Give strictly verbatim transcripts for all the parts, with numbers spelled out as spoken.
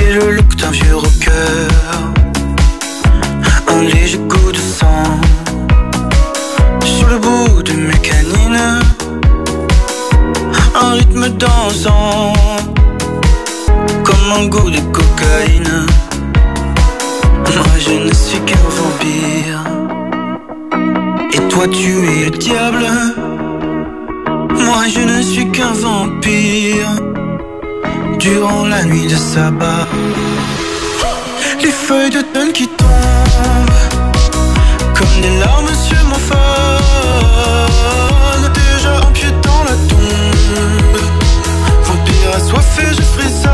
J'ai le look d'un vieux rocker, un léger goût de sang sur le bout de mes canines, un rythme dansant comme un goût de cocaïne. Moi je ne suis qu'un vampire et toi tu es le diable. Moi je ne suis qu'un vampire durant la nuit de sabbat. Les feuilles d'automne qui tombent comme des larmes sur mon faune, déjà un pied dans la tombe. Vampire assoiffé, je frissonne.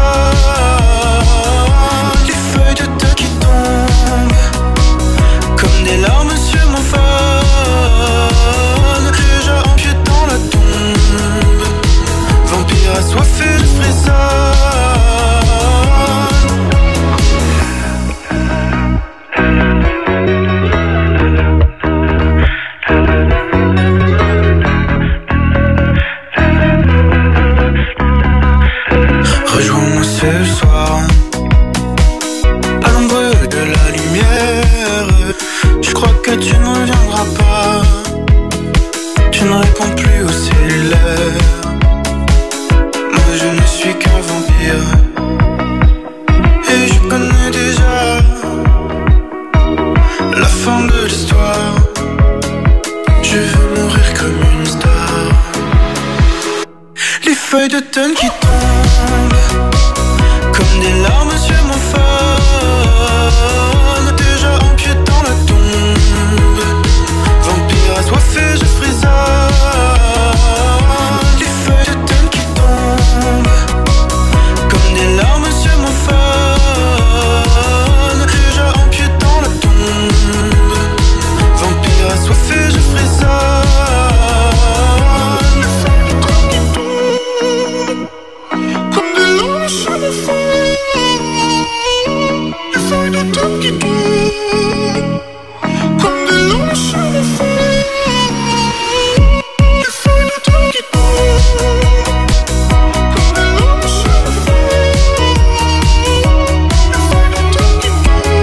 Les feuilles d'automne qui tombent comme des larmes sur mon faune, déjà un pied dans la tombe. Vampire assoiffé, je frissonne. Rejoins-moi ce soir à l'ombre de la lumière. Je crois que tu ne reviendras pas. Tu ne réponds plus au cellulaire. Moi je ne suis qu'un vampire et je connais déjà la fin de l'histoire. Je veux mourir comme une star. Les feuilles d'automne qui tombent comme des larmes sur mon faune, déjà un pied dans la tombe. Vampire assoiffé, je frissonne. Les feuilles d'automne qui tombent comme des larmes sur mon faune, déjà un pied dans la tombe. Vampire assoiffé, je frissonne. Comme des larmes sur mon faune, les feuilles d'automne qui tombent comme des larmes sur mon faune, les feuilles d'automne qui tombent comme des larmes sur mon faune, les feuilles d'automne qui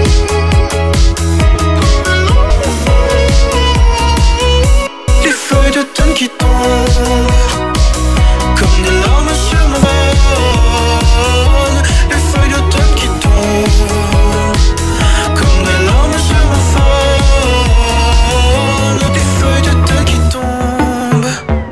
tombent, les feuilles d'automne qui tombent comme des larmes sur mon faune, les feuilles d'automne qui tombent comme des larmes sur mon faune, les feuilles d'automne qui tombent.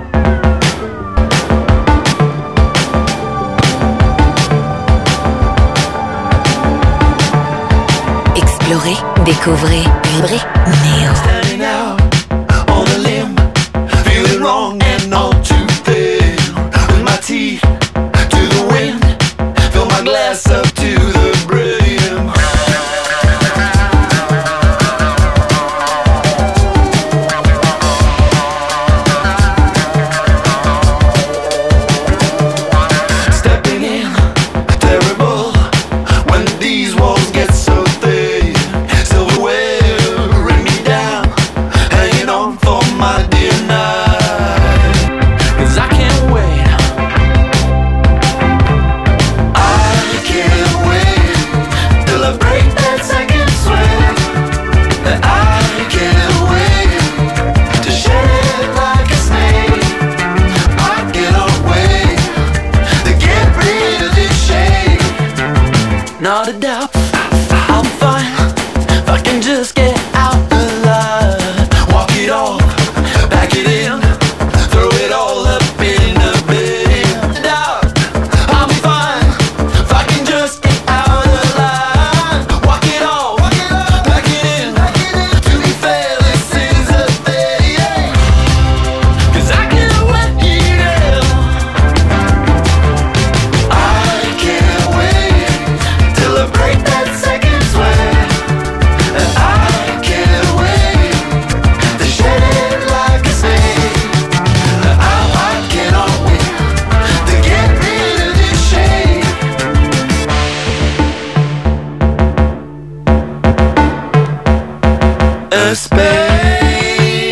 Explorez, découvrez, vibrez, Néo. Standing out on a limb, feeling wrong and all too thin. With my teeth to the wind, fill my glass up to the brim. Stepping in, terrible when these walls get so thick. Silverware bring me down, hanging on for my dear night. 'Cause I can't wait, I can't wait till I break that second sweat. I can't wait to shed like a snake. I cannot wait to get rid of this shame. Not a doubt, I'm fine if I can just get out